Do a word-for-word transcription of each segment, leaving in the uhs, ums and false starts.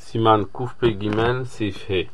סימן קפ"ג סעיף ה'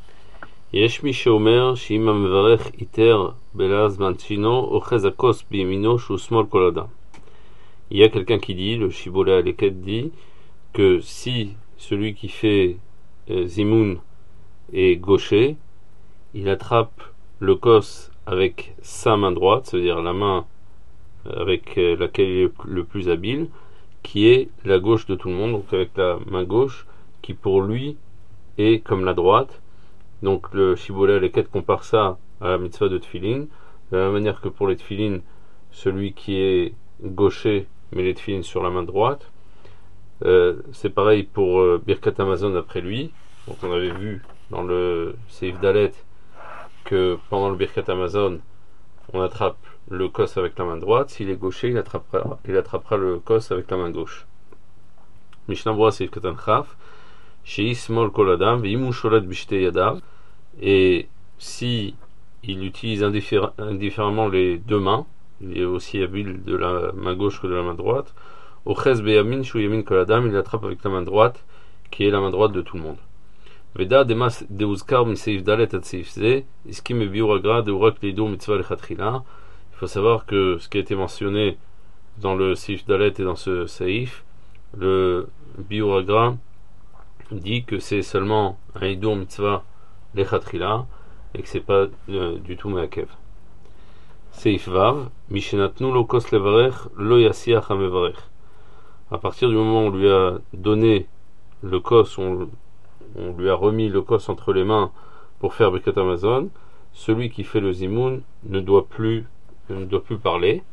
יש מי שאומר שאם המברך איתר בלעז מנשינו אוחז הכוס בימינו שהוא שמאל כל אדם. Il y a quelqu'un qui dit, le Shibboleh Aleket dit que si celui qui fait euh, Zimoun est gaucher, il attrape le kos avec sa main droite, c'est-à-dire la main avec laquelle il est le plus habile, qui est la gauche de tout le monde, donc avec la main gauche, qui pour lui est comme la droite. Donc le Shibboleh Aleket compare ça à la mitzvah de Tfilin, de la même manière que pour les Tfilin, celui qui est gaucher met les Tfilin sur la main droite. Euh, c'est pareil pour euh, Birkat Hamazon après lui. Donc on avait vu dans le Seif Dalet que pendant le Birkat Hamazon, on attrape le kos avec la main droite. S'il est gaucher, il attrapera, il attrapera le kos avec la main gauche. Mishnah Berurah Seif Katan Chaf, Shei Smol Kol Adam, Veimu Sholet Bishte Yadav. Et si il utilise indiffé- indifféremment les deux mains, il est aussi habile de la main gauche que de la main droite. Ochez Beyamin Shu Yamin Kol Adam, il attrape avec la main droite, qui est la main droite de tout le monde. Veda Demas Deuzkar Mi Seif Dalet Ad Seif Ze, Iskim e Biur Agra Deurak Leido Mitzvah Lechatchila. Il faut savoir que ce qui a été mentionné dans le Seif Dalet et dans ce Seif, le Biur Agra dit que c'est seulement un Idur Mitzvah Lechatchila et que c'est pas euh, du tout Meakev. Seif Vav, Mishenatnu Lo Kos Levarech Lo Yasiach HaMevarech. À partir du moment où on lui a donné le kos, on, on lui a remis le kos entre les mains pour faire Birkat Hamazon, celui qui fait le Zimoun ne doit plus, ne doit plus parler.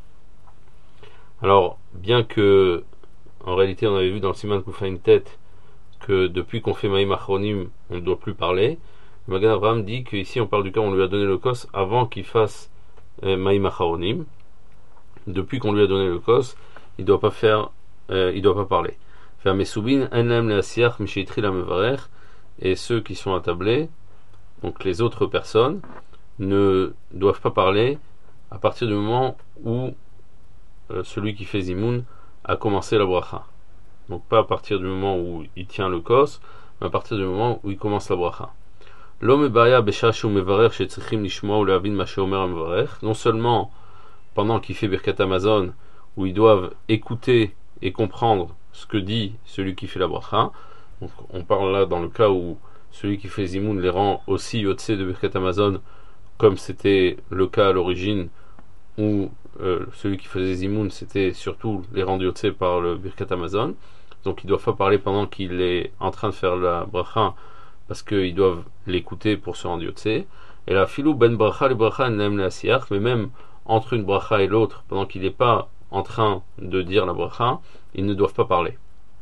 Alors, bien que, en réalité, on avait vu dans le Siman Kufain Tet que depuis qu'on fait Maïm Achronim, on ne doit plus parler. Le Magen Avraham dit qu'ici on parle du cas où on lui a donné le kos avant qu'il fasse euh, Maïm Achronim. Depuis qu'on lui a donné le kos, il ne doit pas faire Euh, il ne doit pas parler. Et ceux qui sont attablés, donc les autres personnes, ne doivent pas parler à partir du moment où euh, celui qui fait Zimoun a commencé la bracha. Donc pas à partir du moment où il tient le kos, mais à partir du moment où il commence la bracha. Non seulement pendant qu'il fait Birkat Hamazon, où ils doivent écouter et comprendre ce que dit celui qui fait la bracha. Donc on parle là dans le cas où celui qui fait Zimoun les rend aussi Yotse de Birkat Hamazon, comme c'était le cas à l'origine où euh, celui qui faisait Zimoun c'était surtout les rendre Yotse par le Birkat Hamazon. Donc ils ne doivent pas parler pendant qu'il est en train de faire la bracha, parce qu'ils doivent l'écouter pour se rendre Yotse. Et la filou ben bracha les bracha n'aime la siach, mais même entre une bracha et l'autre, pendant qu'il n'est pas en train de dire la bracha, ils ne doivent pas parler.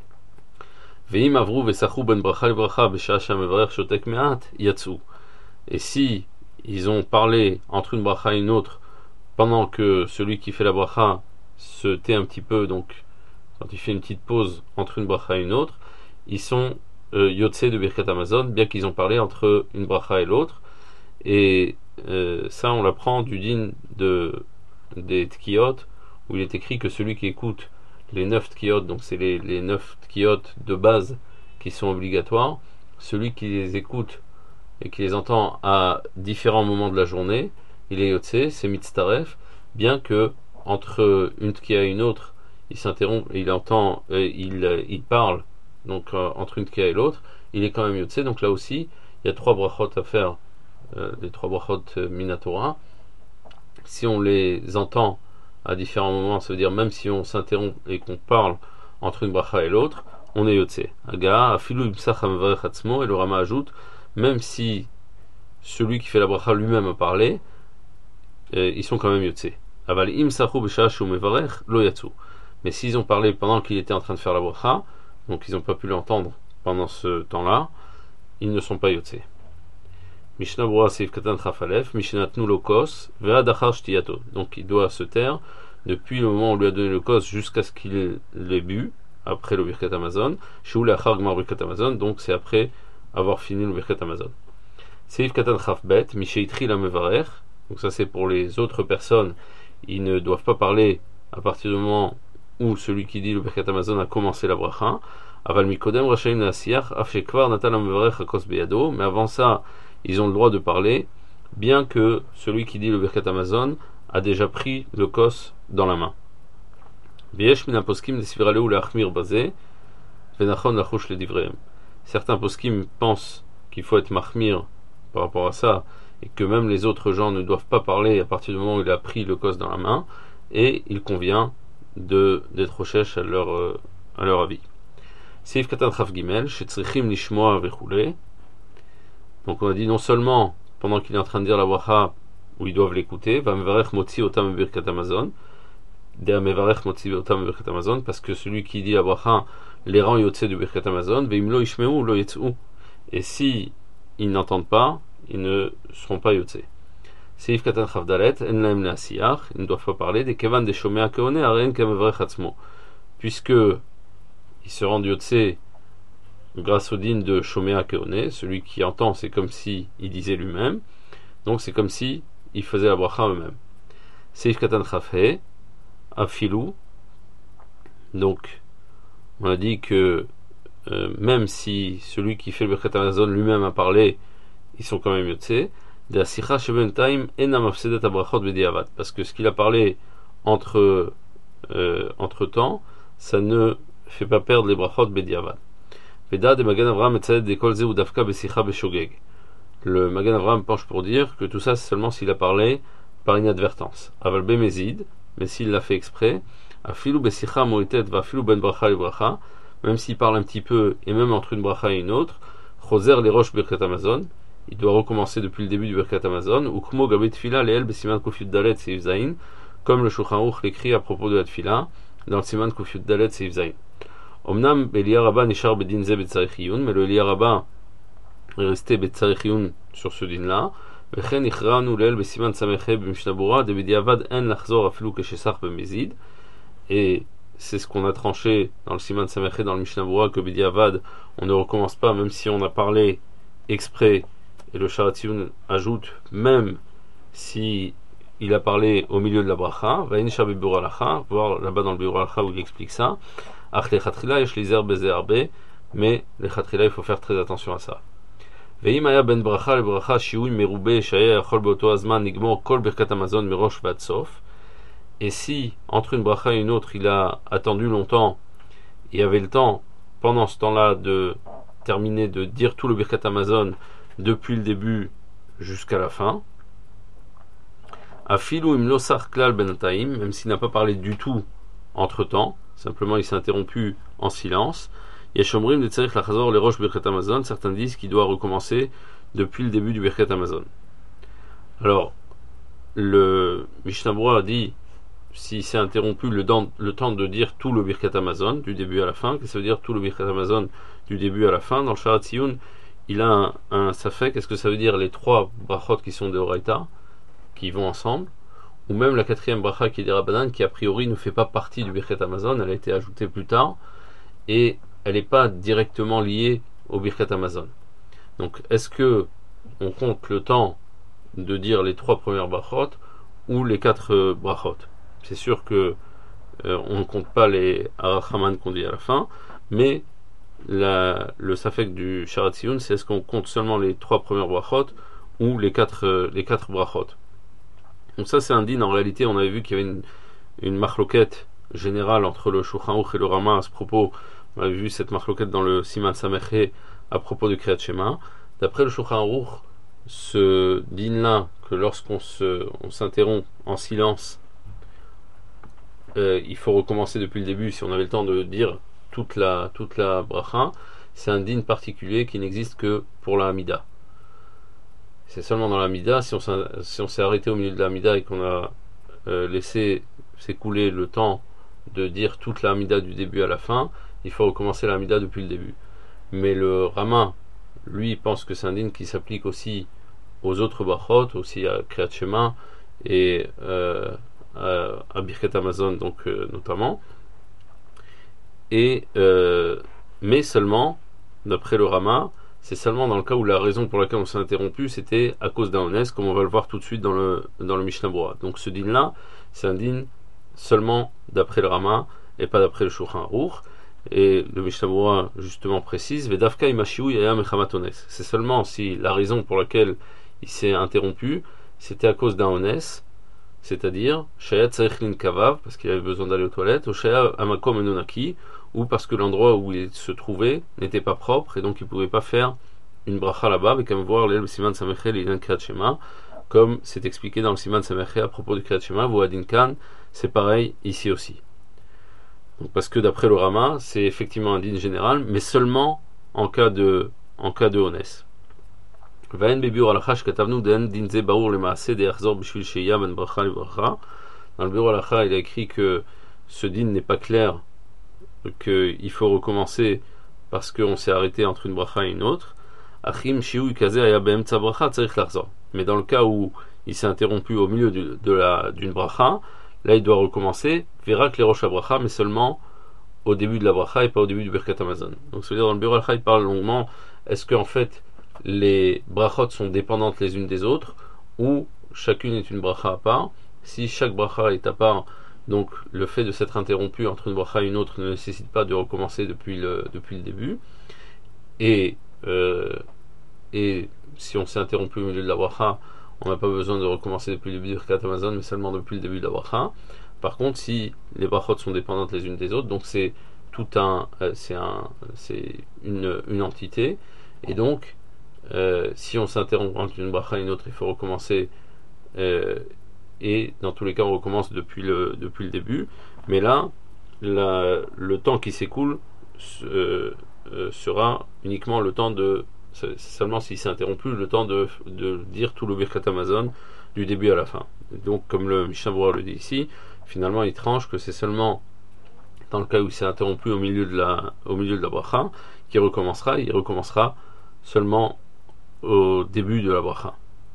Et si ils ont parlé entre une bracha et une autre, pendant que celui qui fait la bracha se tait un petit peu, donc quand il fait une petite pause entre une bracha et une autre, ils sont euh, yotse de Birkat Hamazon, bien qu'ils ont parlé entre une bracha et l'autre. Et euh, ça, on l'apprend du din de, des tkiyot, où il est écrit que celui qui écoute les neuf tkiyot, donc c'est les, les neuf tkiyot de base qui sont obligatoires, celui qui les écoute et qui les entend à différents moments de la journée, il est yotse, c'est mitztaref, bien que entre une tkiya et une autre, il s'interrompt, il entend, euh, il, il parle, donc euh, entre une tkiya et l'autre, il est quand même yotse. Donc là aussi, il y a trois brachot à faire, euh, les trois brachot euh, minatora. Si on les entend à différents moments, ça veut dire même si on s'interrompt et qu'on parle entre une bracha et l'autre, on est yotse. Aga, afilu ibsach hamevarech atzmo, et le Rama ajoute, même si celui qui fait la bracha lui-même a parlé, euh, ils sont quand même yotse. Aval imsachu b'shah shu mevarech lo yatsu. Mais s'ils ont parlé pendant qu'il était en train de faire la bracha, donc ils n'ont pas pu l'entendre pendant ce temps-là, ils ne sont pas yotse. Mishnah Berurah Seif Katan Chaf Alef, Mishenatnu Lo Kos, Ve'ad Achar Shtiyato. Donc il doit se taire depuis le moment où on lui a donné le kos jusqu'à ce qu'il l'ait bu, après le Birkat Hamazon. Shu Le'achar Gmar Birkat Hamazon, donc c'est après avoir fini le Birkat Hamazon. Seif Katan Chaf Bet, Misheitri La Mevarech. Donc ça c'est pour les autres personnes, ils ne doivent pas parler à partir du moment où celui qui dit le Birkat Hamazon a commencé la bracha. Aval mikodem rachayim leasiach af shekvar natan hamevarech hakos beyado. Mais avant ça, ils ont le droit de parler, bien que celui qui dit le Birkat Hamazon a déjà pris le kos dans la main. V'yesh min haposkim desviraleu leachmir bazeh venachon lachush ledivrehem. Certains poskim pensent qu'il faut être mahmir par rapport à ça, et que même les autres gens ne doivent pas parler à partir du moment où il a pris le kos dans la main, et il convient de d'être rochesh à leur euh, à leur avis. Seif katan chaf gimel shetzrichim lishmoa vechule. Donc on a dit non seulement pendant qu'il est en train de dire la bracha où ils doivent l'écouter, va mevarech motzi otam birkat hamazon, de mevarech motzi otam birkat hamazon, parce que celui qui dit la bracha les rend yotze du birkat hamazon, veim lo yishmeu lo yetzou. Et si ils n'entendent pas, ils ne seront pas yotze. Seif katan chaf dalet en laem leasiach, ils ne doivent pas parler des kevan des shomea keone aren kemevarech atzmo, puisque ils se rendent yotze grâce au din de Shomea Keone, celui qui entend, c'est comme si il disait lui-même, donc c'est comme si il faisait la bracha eux-mêmes. Seif katan chafhe, afilou, donc on a dit que euh, même si celui qui fait le Birkat Hamazon lui-même a parlé, ils sont quand même yotze, de la sicha shebentaim enam afsedet abrachot bediavad, parce que ce qu'il a parlé entre euh, entre temps, ça ne fait pas perdre les brachot bediavad. Le Magan Avraham penche pour dire que tout ça c'est seulement s'il a parlé par inadvertance. Aval bemezid, mais s'il l'a fait exprès, afilu besicha moitet va afilu ben bracha le bracha, même s'il parle un petit peu et même entre une bracha et une autre, choser les roches birkat hamazon, il doit recommencer depuis le début du birkat hamazon, ou kmo gabet tfila leel besiman kufyud dalet seif zayin, comme le Shulchan Aruch l'écrit à propos de la tfila dans le siman kufyud dalet seif zayin. Omnam Elia Rabba nishar bedin ze betzarich mais le Elia Rabba est resté betzarich yun sur ce din là. Vechen ichranu leel besiman sameche b'mishnah bura de bediavad en lachzor afilu keshesach b'mezid. Et c'est ce qu'on a tranché dans le siman sameche dans le mishnah bura, que bediavad on ne recommence pas même si on a parlé exprès, et le Sharatiyun ajoute même si il a parlé au milieu de la bracha. Va nishar b'bura alacha, voir là-bas dans le bura alacha où il explique ça. Ach lechatchila yesh lizer beze arbe, mais lechatchila il faut faire très attention à ça. Veim haya ben bracha le bracha shiui merube shaya yachol beoto azman nigmor kol birkat hamazon mirosh vad sof. Et si entre une bracha et une autre il a attendu longtemps, il avait le temps pendant ce temps-là de terminer de dire tout le birkat hamazon depuis le début jusqu'à la fin. Afilu im lo sar klal benataim, même s'il n'a pas parlé du tout entre temps, simplement il s'est interrompu en silence. Yeshomrim de tzarich lachazor les roches birkat hamazon, certains disent qu'il doit recommencer depuis le début du birkat hamazon. Alors le Mishnah Bura dit s'il s'est interrompu le, dan, le temps de dire tout le birkat hamazon du début à la fin, qu'est-ce que ça veut dire tout le birkat hamazon du début à la fin? Dans le Sharatiyun il a un, un safek, qu'est-ce que ça veut dire les trois brachot qui sont de Horaïta qui vont ensemble, ou même la quatrième bracha qui est des Rabbanan, qui a priori ne fait pas partie du Birkat Hamazon, elle a été ajoutée plus tard, et elle n'est pas directement liée au Birkat Hamazon. Donc est-ce que on compte le temps de dire les trois premières brachot ou les quatre euh, brachot? C'est sûr que euh, on ne compte pas les Arachaman qu'on dit à la fin, mais la, le safek du Sharatiyun, c'est est-ce qu'on compte seulement les trois premières brachot ou les quatre, euh, les quatre brachot? Donc ça c'est un din, en réalité on avait vu qu'il y avait une, une marloquette générale entre le Shulchan Aruch et le Rama à ce propos. On avait vu cette marloquette dans le Siman Sameche à propos du Kriyat Shema. D'après le Shulchan Aruch, ce din là, que lorsqu'on se, on s'interrompt en silence, euh, il faut recommencer depuis le début si on avait le temps de dire toute la, toute la bracha, c'est un din particulier qui n'existe que pour la Hamida. C'est seulement dans la Mida, si on, si on s'est arrêté au milieu de la Mida et qu'on a euh, laissé s'écouler le temps de dire toute la Mida du début à la fin, il faut recommencer la Mida depuis le début. Mais le Rama, lui, pense que c'est un din qui s'applique aussi aux autres brachot, aussi à Kriyat Shema et euh, à, à Birkat Hamazon, donc euh, notamment. Et euh, mais seulement, d'après le Rama, c'est seulement dans le cas où la raison pour laquelle on s'est interrompu c'était à cause d'un honest, comme on va le voir tout de suite dans le, dans le Mishnah Bura. Donc ce din là, c'est un din seulement d'après le Rama et pas d'après le Shulchan Aruch. Et le Mishnah Berurah justement précise Vedavka imashiu yaya mechamat ones. C'est seulement si la raison pour laquelle il s'est interrompu, c'était à cause d'un ones, c'est-à-dire shaya tzarichlin kavav, parce qu'il avait besoin d'aller aux toilettes, ou shaya amakom enonaki, ou parce que l'endroit où il se trouvait n'était pas propre et donc il ne pouvait pas faire une bracha là-bas, avec comme voir le siman samechel et kriyat shema, comme c'est expliqué dans le siman samechel à propos du kriyat shema, ou adin kan, c'est pareil ici aussi. Donc, parce que d'après le Rama, c'est effectivement un din général, mais seulement en cas de en cas de onès. Vaen bebiur alachash katavnu den dinze baur le maase de achzor bishvil sheya ben bracha le bracha. Dans le bureau alacha, il a écrit que ce din n'est pas clair, qu'il faut recommencer parce qu'on s'est arrêté entre une bracha et une autre. Achim shiu kaze aya beemtza bracha tzarich lachzor. Mais dans le cas où il s'est interrompu au milieu de, de la d'une bracha, là, il doit recommencer, verra que les roches à bracha, mais seulement au début de la bracha et pas au début du Birkat Hamazon. Donc, ça veut dire dans le bureau il parle longuement. Est-ce qu'en fait, les brachot sont dépendantes les unes des autres, ou chacune est une bracha à part? Si chaque bracha est à part, donc le fait de s'être interrompu entre une bracha et une autre ne nécessite pas de recommencer depuis le, depuis le début. Et, euh, et si on s'est interrompu au milieu de la bracha, on n'a pas besoin de recommencer depuis le début du Birkat Hamazon, mais seulement depuis le début de la bracha. Par contre, si les brachot sont dépendantes les unes des autres, donc c'est tout un, euh, c'est un, c'est une, une entité, et donc euh, si on s'interrompt entre une bracha et une autre, il faut recommencer, euh, et dans tous les cas, on recommence depuis le depuis le début. Mais là, la, le temps qui s'écoule euh, euh, sera uniquement le temps de C'est seulement s'il s'est interrompu le temps de, de dire tout le Birkat Hamazon du début à la fin. Donc, comme le Mishnah Berurah le dit ici, finalement il tranche que c'est seulement dans le cas où il s'est interrompu au milieu de la, au milieu de la bracha qu'il recommencera. Il recommencera seulement au début de la bracha.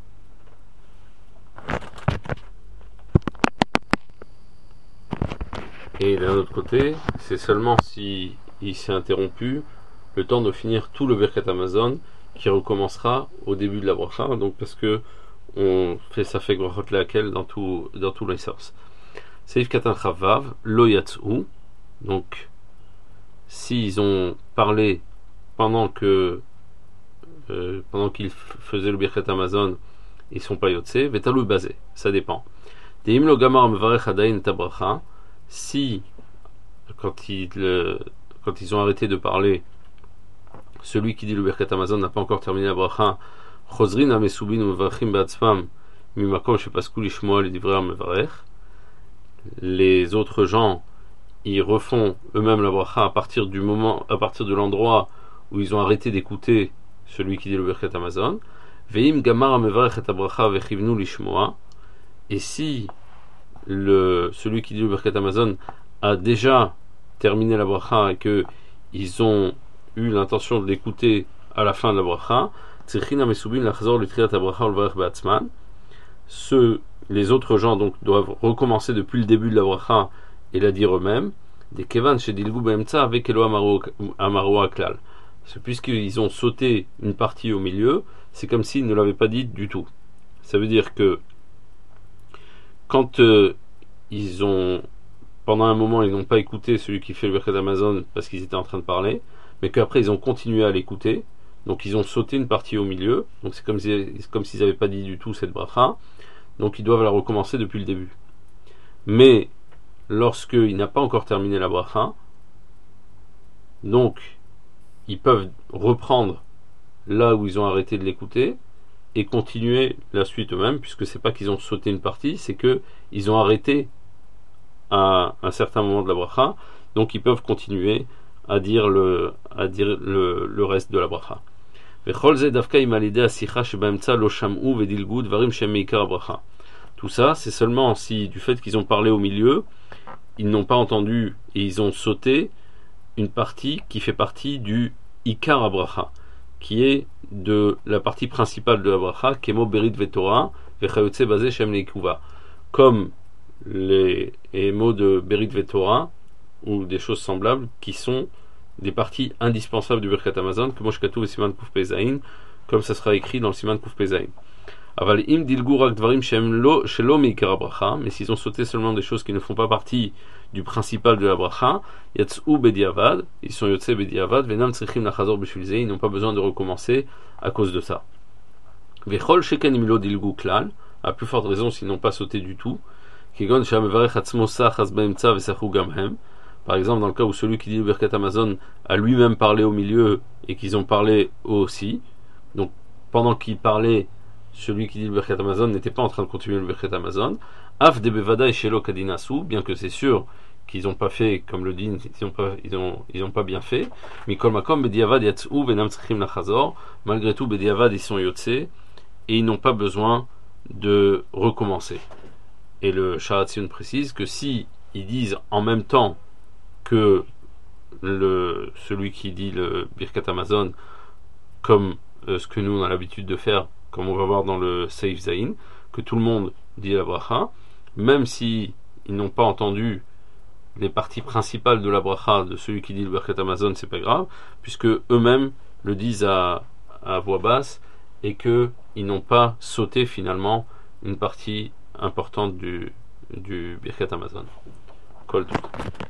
Et d'un autre côté, c'est seulement si il s'est interrompu le temps de finir tout le Birkat Hamazon qui recommencera au début de la bracha, donc parce que on fait ça fait brachot laquelle dans tout dans tous les sens. Seif katan chavav lo yatsu, donc s'ils ont parlé pendant que euh, pendant qu'ils faisaient le Birkat Hamazon, ils sont pas yotse, vetalou basé, ça dépend. Deim lo gamar mevarech adayin tabracha, si quand ils le, quand ils ont arrêté de parler, celui qui dit le Birkat Hamazon n'a pas encore terminé la bracha, chozrin amesubin umevarchim beatzmam mimakom shepasku lishmoa lidivrer mevarech. Les autres gens, ils refont eux-mêmes la bracha à partir du moment, à partir de l'endroit où ils ont arrêté d'écouter celui qui dit le Birkat Hamazon. Veim gamar mevarech et bracha vechivnu lishmoa. Et si le celui qui dit le Birkat Hamazon a déjà terminé la bracha et que ils ont eu l'intention de l'écouter à la fin de la bracha, ceux, les autres gens donc doivent recommencer depuis le début de la bracha et la dire eux-mêmes. Des kevan chez Dilgu Beemtza avec Elo Amaro Aklal. Puisqu'ils ont sauté une partie au milieu, c'est comme s'ils ne l'avaient pas dit du tout. Ça veut dire que quand euh, ils ont pendant un moment ils n'ont pas écouté celui qui fait le Birkat Hamazon parce qu'ils étaient en train de parler, mais qu'après ils ont continué à l'écouter, donc ils ont sauté une partie au milieu, donc c'est comme, si, comme s'ils n'avaient pas dit du tout cette bracha, donc ils doivent la recommencer depuis le début. Mais lorsqu'il n'a pas encore terminé la bracha, donc ils peuvent reprendre là où ils ont arrêté de l'écouter et continuer la suite eux-mêmes, puisque c'est pas qu'ils ont sauté une partie, c'est que ils ont arrêté à un certain moment de la bracha, donc ils peuvent continuer à dire le, à dire le, le reste de la bracha. Tout ça, c'est seulement si du fait qu'ils ont parlé au milieu, ils n'ont pas entendu et ils ont sauté une partie qui fait partie du Ikar Bracha, qui est de la partie principale de la bracha, Kemo Berit Vetora, Vechayotse Bazé Shem Leikuva, comme les, les mots de Berit Vetora ou des choses semblables qui sont des parties indispensables du Birkat Hamazon, que Moshkatu et Siman Kuf Pezaïn, comme ça sera écrit dans le Siman Kuf Pezaïn. Aval im dilgu rak dvarim shelo meikar bracha, mais s'ils ont sauté seulement des choses qui ne font pas partie du principal de la bracha, yatz'u bediavad, ils sont yotze bediavad, venam tzrichim lachazor b'shvil ze, ils n'ont pas besoin de recommencer à cause de ça. Vechol sheken imlo dilgu klal, à plus forte raison s'ils n'ont pas sauté du tout, kigon shamevarech atzmo sach baemtza vesachu gamhem. Par exemple, dans le cas où celui qui dit le Birkat Hamazon a lui-même parlé au milieu et qu'ils ont parlé eux aussi, donc pendant qu'il parlait, celui qui dit le Birkat Hamazon n'était pas en train de continuer le Birkat Hamazon. Af de bevada shelo kadinasu, bien que c'est sûr qu'ils n'ont pas fait comme le din, ils n'ont pas, ils ont, ils ont pas bien fait. Mikol makom bediavad yatz'u venam tzrichim lachazor. Malgré tout, bediavad ils sont yotse et ils n'ont pas besoin de recommencer. Et le Sharatzion précise que si ils disent en même temps que le, celui qui dit le Birkat Hamazon, comme euh, ce que nous on a l'habitude de faire, comme on va voir dans le Seif Zayin, que tout le monde dit la bracha, même si ils n'ont pas entendu les parties principales de la bracha de celui qui dit le Birkat Hamazon, c'est pas grave, puisque eux-mêmes le disent à, à voix basse et que ils n'ont pas sauté finalement une partie importante du, du Birkat Hamazon. Kol Tov.